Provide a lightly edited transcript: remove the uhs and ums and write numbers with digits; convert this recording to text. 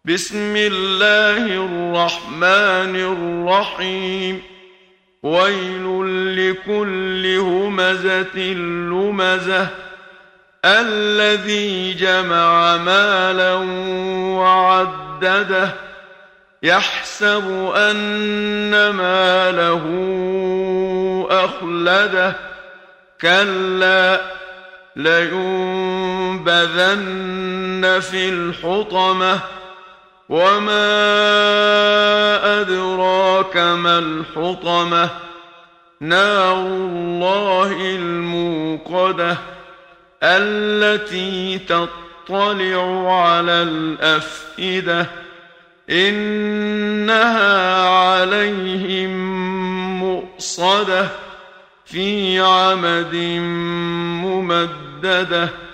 بسم الله الرحمن الرحيم. ويل لكل همزة لمزة الذي جمع مالا وعدده يحسب أن ماله أخلده كلا لينبذن في الحطمة وما أدراك ما الحطمة نار الله الموقدة التي تطلع على الأفئدة إنها عليهم مؤصدة في عمد ممددة.